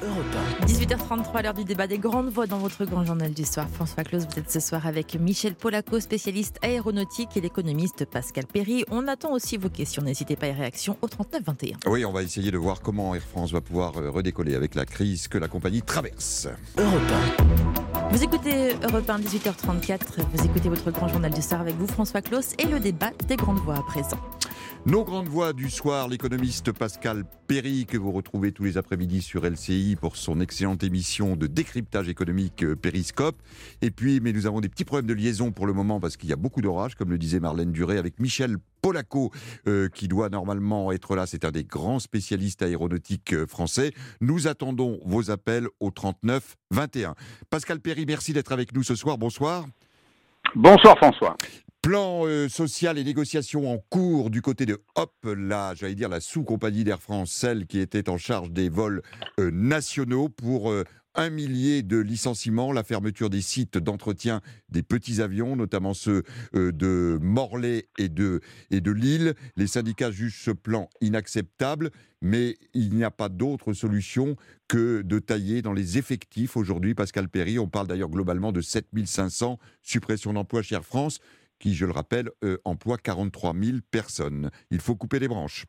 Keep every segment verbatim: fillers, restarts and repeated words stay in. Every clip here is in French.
dix-huit heures trente-trois, à l'heure du débat des grandes voix dans votre grand journal du soir. François Claus, vous êtes ce soir avec Michel Polaco, spécialiste aéronautique, et l'économiste Pascal Perry. On attend aussi vos questions, n'hésitez pas à y réaction au trente-neuf vingt et un. Oui, on va essayer de voir comment Air France va pouvoir redécoller avec la crise que la compagnie traverse. Vous écoutez Europe un, dix-huit heures trente-quatre, vous écoutez votre grand journal du soir avec vous, François Claus, et le débat des grandes voix à présent. Nos grandes voix du soir, l'économiste Pascal Perry, que vous retrouvez tous les après-midi sur L C I pour son excellente émission de décryptage économique Périscope. Et puis, mais nous avons des petits problèmes de liaison pour le moment parce qu'il y a beaucoup d'orages, comme le disait Marlène Duré, avec Michel Polaco, euh, qui doit normalement être là. C'est un des grands spécialistes aéronautiques euh, français. Nous attendons vos appels au trente-neuf vingt et un. Pascal Perry, merci d'être avec nous ce soir. Bonsoir. Bonsoir François. Plan euh, social et négociations en cours du côté de Hop, la, j'allais dire la sous-compagnie d'Air France, celle qui était en charge des vols euh, nationaux pour euh, un millier de licenciements, la fermeture des sites d'entretien des petits avions, notamment ceux euh, de Morlaix et de, et de Lille. Les syndicats jugent ce plan inacceptable, mais il n'y a pas d'autre solution que de tailler dans les effectifs aujourd'hui. Pascal Perry, on parle d'ailleurs globalement de sept mille cinq cents suppressions d'emplois chez Air France, qui, je le rappelle, euh, emploie quarante-trois mille personnes. Il faut couper les branches.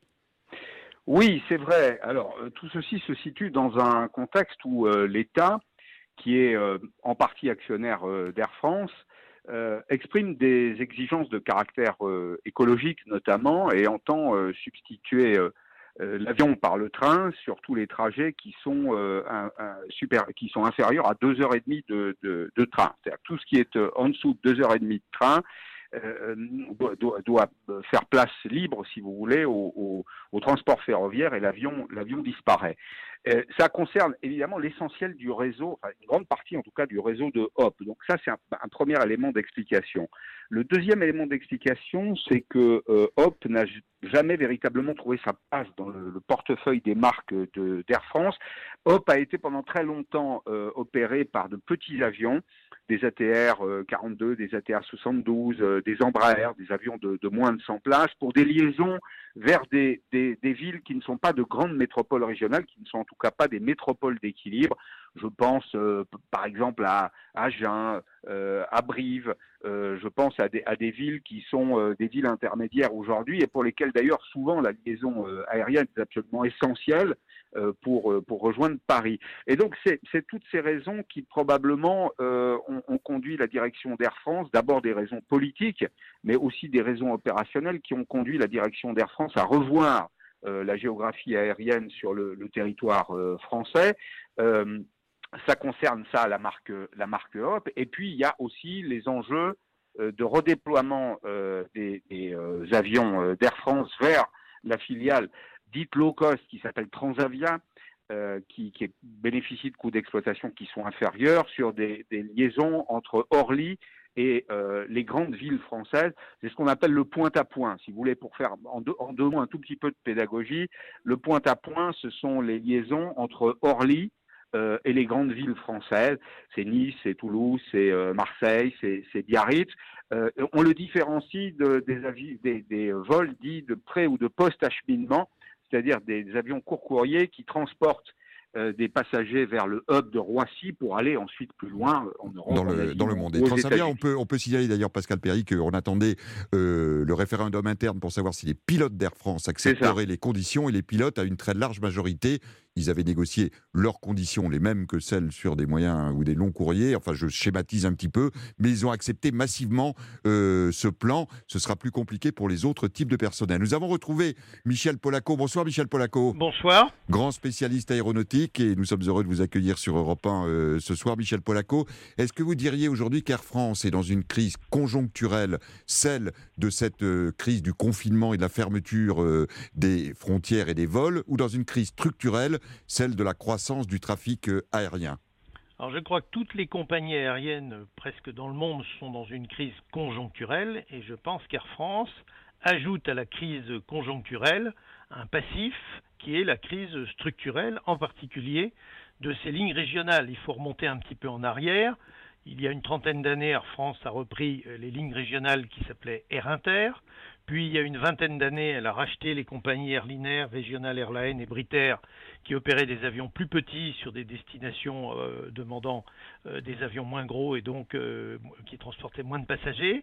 Oui, c'est vrai. Alors, euh, tout ceci se situe dans un contexte où euh, l'État, qui est euh, en partie actionnaire euh, d'Air France, euh, exprime des exigences de caractère euh, écologique notamment et entend euh, substituer euh, euh, l'avion par le train sur tous les trajets qui sont, euh, un, un, super, qui sont inférieurs à deux heures trente de, de, de train. C'est-à-dire tout ce qui est euh, en dessous de deux heures trente de train euh, doit, doit, doit faire place libre, si vous voulez, au, au, au transport ferroviaire, et l'avion, l'avion disparaît. Euh, ça concerne évidemment l'essentiel du réseau, enfin une grande partie en tout cas du réseau de Hop. Donc ça, c'est un, un premier élément d'explication. Le deuxième élément d'explication, c'est que euh, Hop n'a jamais véritablement trouvé sa place dans le, le portefeuille des marques de, d'Air France. Hop a été pendant très longtemps euh, opéré par de petits avions, des A T R quarante-deux, des A T R soixante-douze, euh, des Embraer, des avions de, de moins de cent places, pour des liaisons vers des, des, des villes qui ne sont pas de grandes métropoles régionales, qui ne sont en tout cas pas des métropoles d'équilibre. Je pense euh, par exemple à Agen, euh, à Brive, euh, je pense à des, à des villes qui sont euh, des villes intermédiaires aujourd'hui et pour lesquelles d'ailleurs souvent la liaison euh, aérienne est absolument essentielle euh, pour, euh, pour rejoindre Paris. Et donc c'est, c'est toutes ces raisons qui probablement euh, ont, ont conduit la direction d'Air France, d'abord des raisons politiques, mais aussi des raisons opérationnelles qui ont conduit la direction d'Air France à revoir euh, la géographie aérienne sur le, le territoire euh, français. Euh, Ça concerne ça, la marque, la marque Hop. Et puis, il y a aussi les enjeux euh, de redéploiement euh, des, des euh, avions euh, d'Air France vers la filiale dite low cost qui s'appelle Transavia, euh, qui, qui bénéficie de coûts d'exploitation qui sont inférieurs sur des, des liaisons entre Orly et euh, les grandes villes françaises. C'est ce qu'on appelle le point-à-point. Si vous voulez, pour faire en deux, en deux mots un tout petit peu de pédagogie, le point-à-point, ce sont les liaisons entre Orly Euh, et les grandes villes françaises, c'est Nice, c'est Toulouse, c'est euh, Marseille, c'est, c'est Biarritz. Euh, on le différencie de, des, avis, des, des vols dits de pré- ou de post-acheminement, c'est-à-dire des, des avions court-courrier qui transportent euh, des passagers vers le hub de Roissy pour aller ensuite plus loin en Europe. Dans le, en Asie, dans le monde. Et aux Transavia, on États-Unis. peut, on peut signaler d'ailleurs, Pascal Perry, qu'on attendait euh, le référendum interne pour savoir si les pilotes d'Air France accepteraient les conditions, et les pilotes, à une très large majorité, ils avaient négocié leurs conditions, les mêmes que celles sur des moyens ou des longs courriers. Enfin, je schématise un petit peu, mais ils ont accepté massivement euh, ce plan. Ce sera plus compliqué pour les autres types de personnel. Nous avons retrouvé Michel Polaco. Bonsoir Michel Polaco. Bonsoir. Grand spécialiste aéronautique, et nous sommes heureux de vous accueillir sur Europe un euh, ce soir. Michel Polaco, est-ce que vous diriez aujourd'hui qu'Air France est dans une crise conjoncturelle, celle de cette euh, crise du confinement et de la fermeture euh, des frontières et des vols, ou dans une crise structurelle, celle de la croissance du trafic euh, aérien ? Alors je crois que toutes les compagnies aériennes euh, presque dans le monde sont dans une crise conjoncturelle, et je pense qu'Air France ajoute à la crise conjoncturelle un passif qui est la crise structurelle, en particulier de ces lignes régionales. Il faut remonter un petit peu en arrière. il y a une trentaine d'années, Air France a repris les lignes régionales qui s'appelaient Air Inter. Puis, il y a une vingtaine d'années, elle a racheté les compagnies Airlinair, Regional Airlines et Brit Air qui opéraient des avions plus petits sur des destinations euh, demandant euh, des avions moins gros et donc euh, qui transportaient moins de passagers.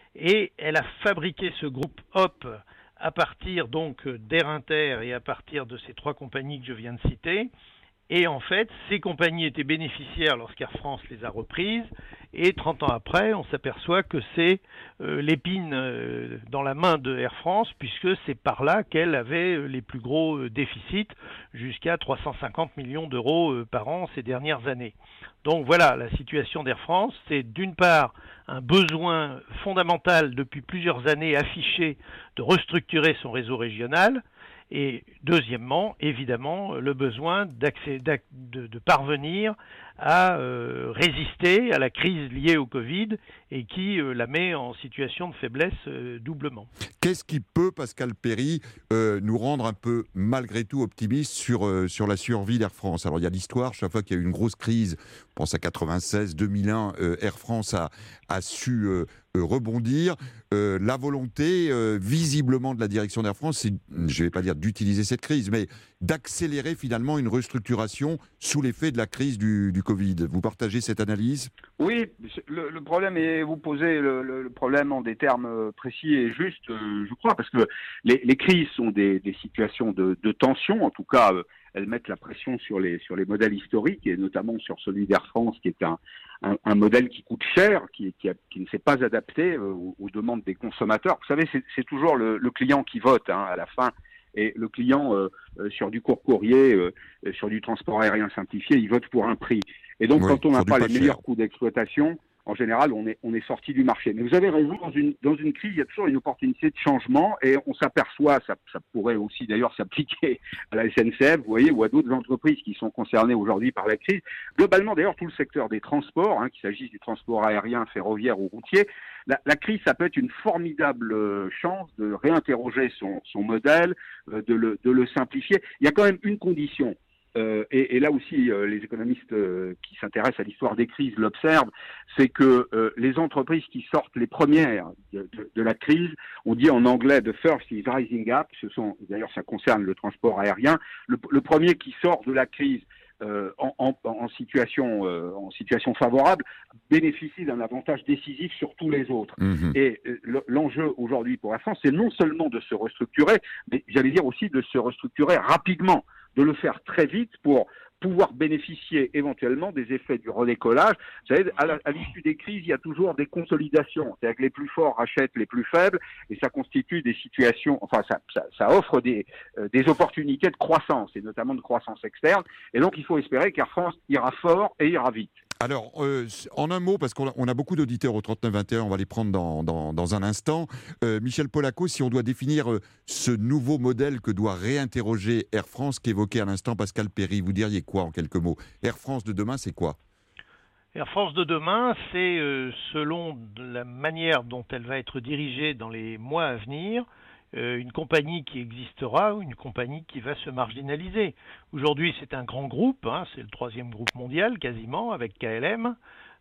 Et elle a fabriqué ce groupe Hop à partir donc d'Air Inter et à partir de ces trois compagnies que je viens de citer. Et en fait, ces compagnies étaient bénéficiaires lorsqu'Air France les a reprises. Et trente ans après, on s'aperçoit que c'est euh, l'épine euh, dans la main de Air France, puisque c'est par là qu'elle avait les plus gros euh, déficits, jusqu'à trois cent cinquante millions d'euros euh, par an ces dernières années. Donc voilà, la situation d'Air France, c'est d'une part un besoin fondamental depuis plusieurs années affiché de restructurer son réseau régional, et deuxièmement, évidemment, le besoin d'accès, de, de parvenir à euh, résister à la crise liée au Covid et qui euh, la met en situation de faiblesse euh, doublement. Qu'est-ce qui peut, Pascal Perry, euh, nous rendre un peu, malgré tout, optimistes sur, euh, sur la survie d'Air France? Alors, il y a l'histoire, chaque fois qu'il y a eu une grosse crise, on pense à quatre-vingt-seize, deux mille un, euh, Air France a, a su euh, euh, rebondir. Euh, la volonté, euh, visiblement, de la direction d'Air France, c'est, je ne vais pas dire d'utiliser cette crise, mais d'accélérer finalement une restructuration sous l'effet de la crise du, du Covid. Vous partagez cette analyse? Oui, le, le problème est, vous posez le, le, le problème en des termes précis et justes, euh, je crois, parce que les, les crises sont des, des situations de, de tension, en tout cas, euh, elles mettent la pression sur les, sur les modèles historiques, et notamment sur celui d'Air France, qui est un, un, un modèle qui coûte cher, qui, qui, a, qui ne s'est pas adapté euh, aux, aux demandes des consommateurs. Vous savez, c'est, c'est toujours le, le client qui vote, hein, à la fin. Et le client, euh, euh, sur du court courrier, euh, sur du transport aérien simplifié, il vote pour un prix. Et donc, oui, quand on n'a pas les cher. meilleurs coûts d'exploitation, en général, on est, on est sorti du marché. Mais vous avez raison, dans une, dans une crise, il y a toujours une opportunité de changement, et on s'aperçoit, ça, ça pourrait aussi d'ailleurs s'appliquer à la S N C F, vous voyez, ou à d'autres entreprises qui sont concernées aujourd'hui par la crise. Globalement, d'ailleurs, tout le secteur des transports, hein, qu'il s'agisse du transport aérien, ferroviaire ou routier, la, la crise, ça peut être une formidable chance de réinterroger son, son modèle, de le, de le simplifier. Il y a quand même une condition. Euh, et, et là aussi, euh, les économistes euh, qui s'intéressent à l'histoire des crises l'observent, c'est que euh, les entreprises qui sortent les premières de, de, de la crise, on dit en anglais the first is rising up, ce sont, d'ailleurs ça concerne le transport aérien, le, le premier qui sort de la crise euh, en, en, en, situation, euh, en situation favorable bénéficie d'un avantage décisif sur tous les autres. Mmh. Et euh, l'enjeu aujourd'hui pour la France, c'est non seulement de se restructurer, mais j'allais dire aussi de se restructurer rapidement, de le faire très vite pour pouvoir bénéficier éventuellement des effets du redécollage. Vous savez, à, la, à l'issue des crises, il y a toujours des consolidations. C'est-à-dire que les plus forts rachètent les plus faibles, et ça constitue des situations, enfin, ça, ça, ça offre des, euh, des opportunités de croissance, et notamment de croissance externe. Et donc, il faut espérer qu'Air France ira fort et ira vite. Alors, euh, en un mot, parce qu'on a, on a beaucoup d'auditeurs au trente-neuf vingt et un, on va les prendre dans, dans, dans un instant. Euh, Michel Polacco, si on doit définir euh, ce nouveau modèle que doit réinterroger Air France, qu'évoquait à l'instant Pascal Perry, vous diriez quoi en quelques mots? Air France de demain, c'est quoi? Air France de demain, c'est euh, selon la manière dont elle va être dirigée dans les mois à venir, Euh, une compagnie qui existera ou une compagnie qui va se marginaliser. Aujourd'hui, c'est un grand groupe, hein, c'est le troisième groupe mondial quasiment, avec K L M.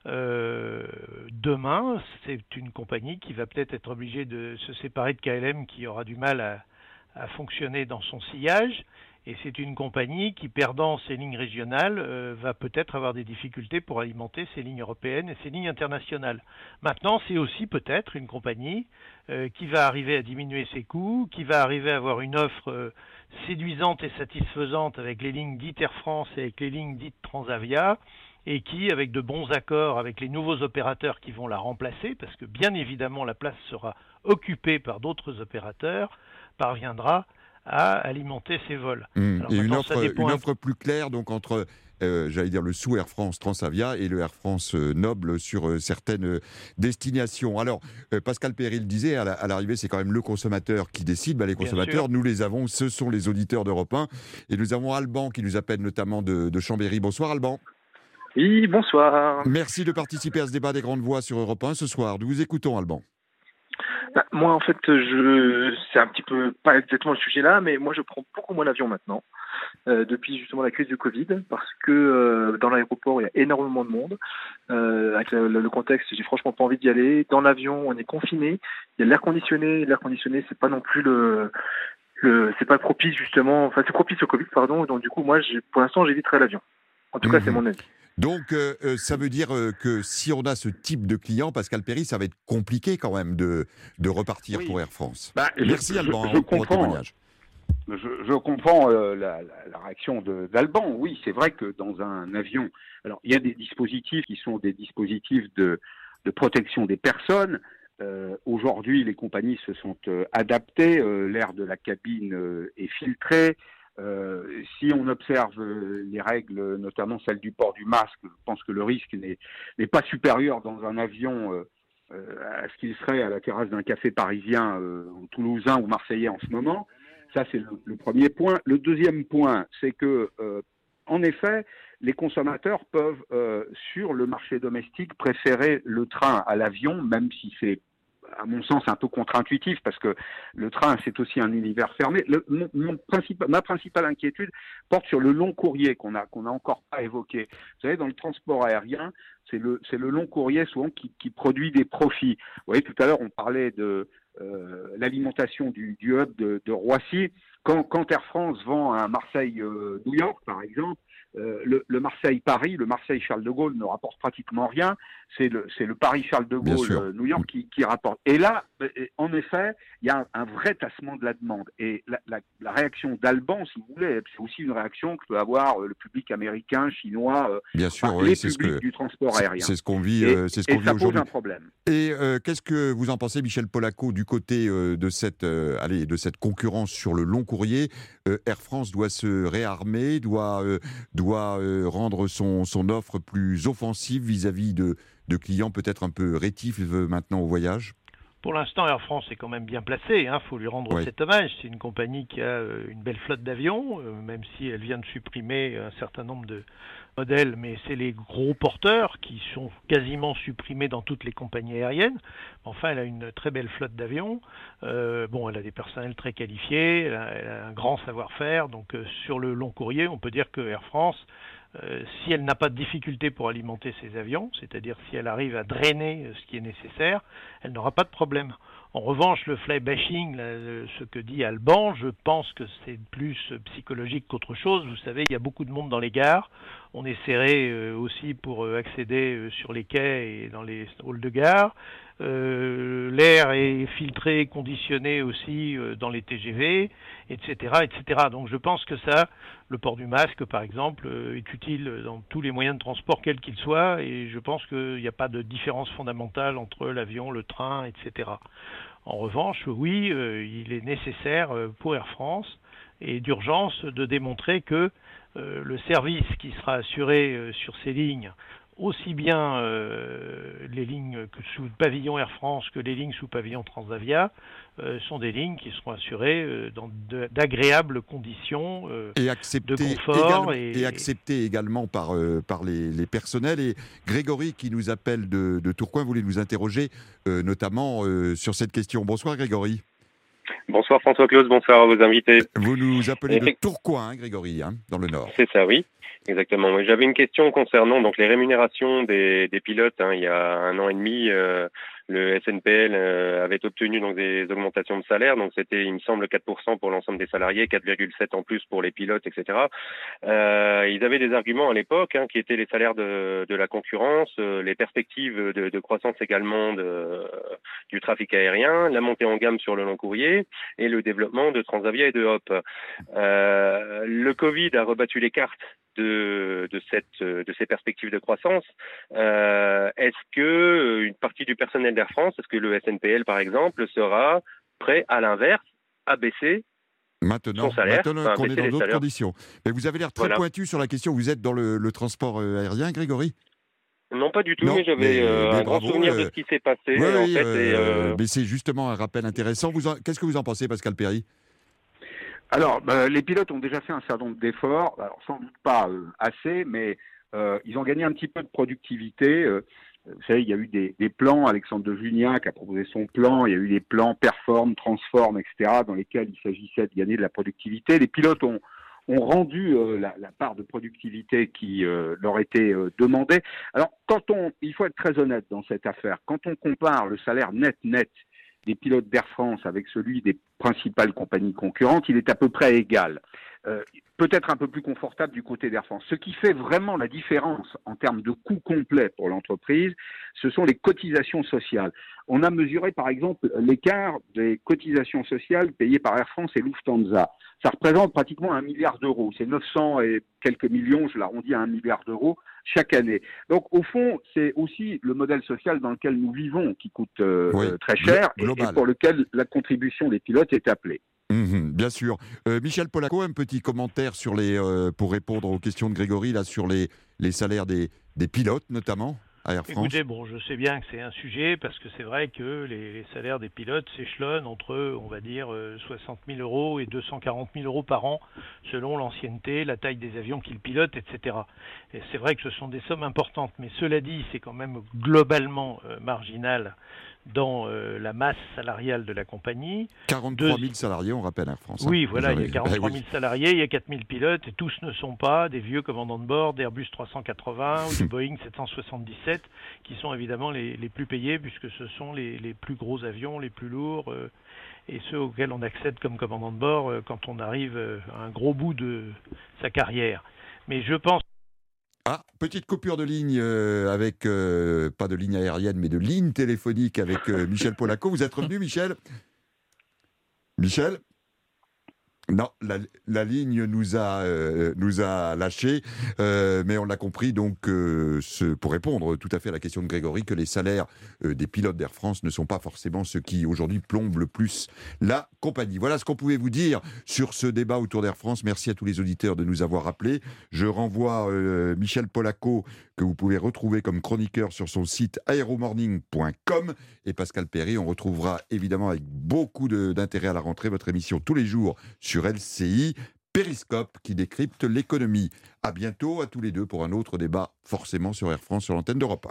Euh, demain, c'est une compagnie qui va peut-être être obligée de se séparer de K L M, qui aura du mal à, à fonctionner dans son sillage. Et c'est une compagnie qui, perdant ses lignes régionales, euh, va peut-être avoir des difficultés pour alimenter ses lignes européennes et ses lignes internationales. Maintenant, c'est aussi peut-être une compagnie euh, qui va arriver à diminuer ses coûts, qui va arriver à avoir une offre euh, séduisante et satisfaisante avec les lignes dites Air France et avec les lignes dites Transavia, et qui, avec de bons accords avec les nouveaux opérateurs qui vont la remplacer, parce que bien évidemment la place sera occupée par d'autres opérateurs, parviendra à alimenter ses vols. Mmh. Alors, et une offre, une offre plus claire donc entre, euh, j'allais dire, le sous Air France Transavia et le Air France euh, Noble sur euh, certaines euh, destinations. Alors, euh, Pascal Perry le disait, à, la, à l'arrivée, c'est quand même le consommateur qui décide. Bah, les consommateurs, nous les avons, ce sont les auditeurs d'Europe un. Et nous avons Alban qui nous appelle notamment de, de Chambéry. Bonsoir Alban. Oui, bonsoir. Merci de participer à ce débat des grandes voix sur Europe un ce soir. Nous vous écoutons Alban. Moi, en fait, je c'est un petit peu pas exactement le sujet là, mais moi, je prends beaucoup moins l'avion maintenant. euh, depuis justement la crise du Covid, parce que euh, dans l'aéroport, il y a énormément de monde. Euh, avec le, le contexte, j'ai franchement pas envie d'y aller. Dans l'avion, on est confiné. Il y a l'air conditionné. L'air conditionné, c'est pas non plus le, le c'est pas propice justement. Enfin, c'est propice au Covid, pardon. Donc du coup, moi, j'ai, pour l'instant, j'éviterai l'avion. En tout mmh. cas, c'est mon avis. Donc, euh, ça veut dire euh, que si on a ce type de client, Pascal Perry, ça va être compliqué quand même de, de repartir oui. pour Air France. Bah, Merci je, Alban je, je pour votre témoignage. Je, je comprends euh, la, la, la réaction de, d'Alban. Oui, c'est vrai que dans un avion, alors il y a des dispositifs qui sont des dispositifs de, de protection des personnes. Euh, aujourd'hui, les compagnies se sont euh, adaptées. Euh, l'air de la cabine euh, est filtré. Euh, si on observe euh, les règles, notamment celle du port du masque, je pense que le risque n'est, n'est pas supérieur dans un avion euh, euh, à ce qu'il serait à la terrasse d'un café parisien, euh, ou toulousain ou marseillais en ce moment. Ça, c'est le, le premier point. Le deuxième point, c'est que, euh, en effet, les consommateurs peuvent, euh, sur le marché domestique, préférer le train à l'avion, même si c'est, à mon sens, un peu contre-intuitif, parce que le train, c'est aussi un univers fermé. Le, mon, mon principal, ma principale inquiétude porte sur le long courrier qu'on a, qu'on a encore pas évoqué. Vous savez, dans le transport aérien, c'est le, c'est le long courrier souvent qui, qui produit des profits. Vous voyez, tout à l'heure, on parlait de euh, l'alimentation du, du hub de, de Roissy. Quand, quand Air France vend un Marseille-New York, par exemple, Euh, le, le Marseille-Paris, le Marseille-Charles de Gaulle ne rapporte pratiquement rien. C'est le, c'est le Paris-Charles de Gaulle-New York qui, qui rapporte. Et là, en effet, il y a un, un vrai tassement de la demande. Et la, la, la réaction d'Alban, si vous voulez, c'est aussi une réaction que peut avoir le public américain, chinois, Bien sûr, enfin, oui, les c'est publics ce que, du transport c'est, aérien. C'est ce qu'on vit, et, euh, c'est ce qu'on et vit ça aujourd'hui. pose un problème. Et euh, qu'est-ce que vous en pensez, Michel Polaco, du côté euh, de cette, euh, allez, de cette concurrence sur le long courrier? euh, Air France doit se réarmer, doit, euh, doit euh, rendre son, son offre plus offensive vis-à-vis de, de clients peut-être un peu rétifs maintenant au voyage? Pour l'instant, Air France est quand même bien placée, hein, faut lui rendre oui. cet hommage. C'est une compagnie qui a une belle flotte d'avions, euh, même si elle vient de supprimer un certain nombre de modèles, mais c'est les gros porteurs qui sont quasiment supprimés dans toutes les compagnies aériennes. Enfin, elle a une très belle flotte d'avions. Euh, bon, elle a des personnels très qualifiés, elle a, elle a un grand savoir-faire. Donc, euh, sur le long courrier, on peut dire que Air France, Euh, si elle n'a pas de difficulté pour alimenter ses avions, c'est-à-dire si elle arrive à drainer ce qui est nécessaire, elle n'aura pas de problème. En revanche, le fly bashing, là, ce que dit Alban, je pense que c'est plus psychologique qu'autre chose. Vous savez, il y a beaucoup de monde dans les gares. On est serré euh, aussi pour euh, accéder euh, sur les quais et dans les halls de gare. Euh, l'air est filtré, conditionné aussi euh, dans les T G V, et cetera, et cetera. Donc je pense que ça, le port du masque par exemple, euh, est utile dans tous les moyens de transport quels qu'ils soient, et je pense qu'il n'y a pas de différence fondamentale entre l'avion, le train, et cetera. En revanche, oui, euh, il est nécessaire pour Air France et d'urgence de démontrer que euh, le service qui sera assuré euh, sur ces lignes, aussi bien euh, les lignes que sous pavillon Air France que les lignes sous pavillon Transavia, euh, sont des lignes qui seront assurées euh, dans de, d'agréables conditions euh, et de confort. Et, et acceptées également par, euh, par les, les personnels. Et Grégory, qui nous appelle de, de Tourcoing, voulait nous interroger euh, notamment euh, sur cette question. Bonsoir Grégory. Bonsoir François-Claude, bonsoir à vos invités. Vous nous appelez et... de Tourcoing, hein, Grégory, hein, dans le Nord. C'est ça, oui. Exactement. Oui. J'avais une question concernant donc les rémunérations des, des pilotes. Hein. Il y a un an et demi, euh, le S N P L euh, avait obtenu donc des augmentations de salaire. Donc c'était, il me semble, quatre pour cent pour l'ensemble des salariés, quatre virgule sept en plus pour les pilotes, et cetera. Euh, ils avaient des arguments à l'époque, hein, qui étaient les salaires de, de la concurrence, euh, les perspectives de, de croissance également de, euh, du trafic aérien, la montée en gamme sur le long courrier et le développement de Transavia et de Hop. Euh, le Covid a rebattu les cartes de, de, cette, de ces perspectives de croissance. Euh, est-ce que une partie du personnel d'Air France, est-ce que le S N P L par exemple, sera prêt à l'inverse à baisser Maintenant, son salaire, maintenant enfin, qu'on est dans d'autres salaires. conditions. Mais vous avez l'air très voilà. pointu sur la question. Vous êtes dans le, le transport aérien, Grégory ? Non, pas du tout, non, mais j'avais mais, euh, mais un bravo, grand souvenir euh, de ce qui s'est passé. Oui, en oui, fait, euh, et, euh... mais c'est justement un rappel intéressant. Vous en, qu'est-ce que vous en pensez, Pascal Perry ? Alors, bah, les pilotes ont déjà fait un certain nombre d'efforts, alors sans doute pas euh, assez, mais euh, ils ont gagné un petit peu de productivité. Euh, vous savez, il y a eu des, des plans, Alexandre de Juniac a proposé son plan, il y a eu des plans Perform, Transform, et cetera, dans lesquels il s'agissait de gagner de la productivité. Les pilotes ont, ont rendu euh, la, la part de productivité qui euh, leur était euh, demandée. Alors, quand on, il faut être très honnête dans cette affaire. Quand on compare le salaire net-net des pilotes d'Air France avec celui des principales compagnies concurrentes, il est à peu près égal. Euh, peut-être un peu plus confortable du côté d'Air France. Ce qui fait vraiment la différence en termes de coût complet pour l'entreprise, ce sont les cotisations sociales. On a mesuré par exemple l'écart des cotisations sociales payées par Air France et Lufthansa. Ça représente pratiquement un milliard d'euros. C'est neuf cents et quelques millions, je l'arrondis à un milliard d'euros chaque année. Donc au fond, c'est aussi le modèle social dans lequel nous vivons qui coûte euh, oui, très cher et, et pour lequel la contribution des pilotes est appelée. Mmh, bien sûr. Euh, Michel Polacco, un petit commentaire sur les, euh, pour répondre aux questions de Grégory là, sur les, les salaires des, des pilotes notamment à Air France. Écoutez, bon, je sais bien que c'est un sujet parce que c'est vrai que les, les salaires des pilotes s'échelonnent entre, on va dire, soixante mille euros et deux cent quarante mille euros par an selon l'ancienneté, la taille des avions qu'ils pilotent, et cetera. Et c'est vrai que ce sont des sommes importantes, mais cela dit, c'est quand même globalement euh, marginal dans euh, la masse salariale de la compagnie. quarante-trois mille salariés, on rappelle Air France. Oui, hein, voilà, il y a quarante-trois mille eh oui. salariés, il y a quatre mille pilotes, et tous ne sont pas des vieux commandants de bord d'Airbus trois cent quatre-vingts ou de Boeing sept cent soixante-dix-sept, qui sont évidemment les, les plus payés, puisque ce sont les, les plus gros avions, les plus lourds, euh, et ceux auxquels on accède comme commandant de bord euh, quand on arrive euh, à un gros bout de sa carrière. Mais je pense Ah, petite coupure de ligne euh, avec, euh, pas de ligne aérienne, mais de ligne téléphonique avec euh, Michel Polacco. Vous êtes revenu, Michel ? Michel ? Non, la, la ligne nous a, euh, nous a lâchés, euh, mais on l'a compris, donc, euh, ce, pour répondre tout à fait à la question de Grégory, que les salaires euh, des pilotes d'Air France ne sont pas forcément ceux qui, aujourd'hui, plombent le plus la compagnie. Voilà ce qu'on pouvait vous dire sur ce débat autour d'Air France. Merci à tous les auditeurs de nous avoir appelés. Je renvoie euh, Michel Polacco, que vous pouvez retrouver comme chroniqueur sur son site aéromorning point com, et Pascal Perry. On retrouvera évidemment avec beaucoup de, d'intérêt à la rentrée votre émission tous les jours sur L C I, Périscope, qui décrypte l'économie. À bientôt à tous les deux pour un autre débat, forcément sur Air France, sur l'antenne d'Europe un.